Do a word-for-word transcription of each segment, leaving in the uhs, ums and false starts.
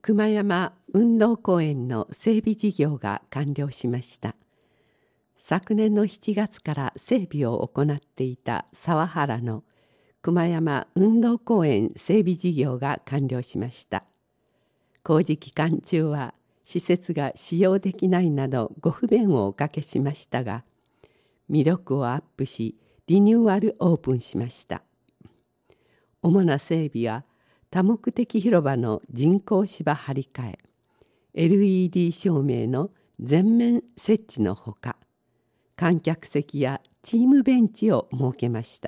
熊山運動公園の整備事業が完了しました。昨年のしちがつから整備を行っていた沢原の熊山運動公園整備事業が完了しました。工事期間中は施設が使用できないなどご不便をおかけしましたが、魅力をアップしリニューアルオープンしました。主な整備は多目的広場の人工芝張り替え、エルイーディー 照明の全面設置のほか、観客席やチームベンチを設けました。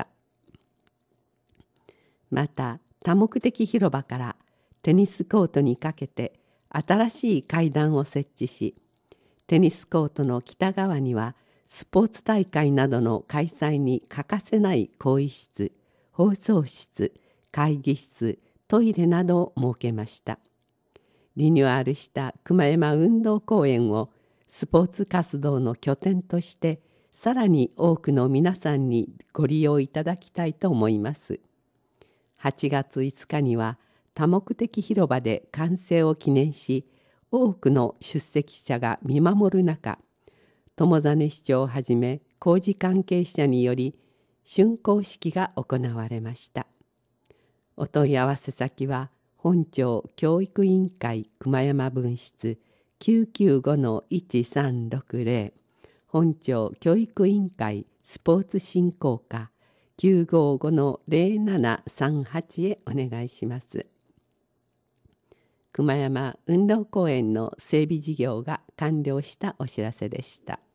また多目的広場からテニスコートにかけて新しい階段を設置し、テニスコートの北側にはスポーツ大会などの開催に欠かせない更衣室、放送室、会議室、トイレなどを設けました。リニューアルした熊山運動公園をスポーツ活動の拠点としてさらに多くの皆さんにご利用いただきたいと思います。はちがついつかには多目的広場で完成を記念し、多くの出席者が見守る中、友実市長をはじめ工事関係者により竣工式が行われました。お問い合わせ先は本庁教育委員会熊山分室 きゅうきゅうごのいちさんろくぜろ、本庁教育委員会スポーツ振興課 きゅうごごのぜろななさんはち へお願いします。熊山運動公園の整備事業が完了したお知らせでした。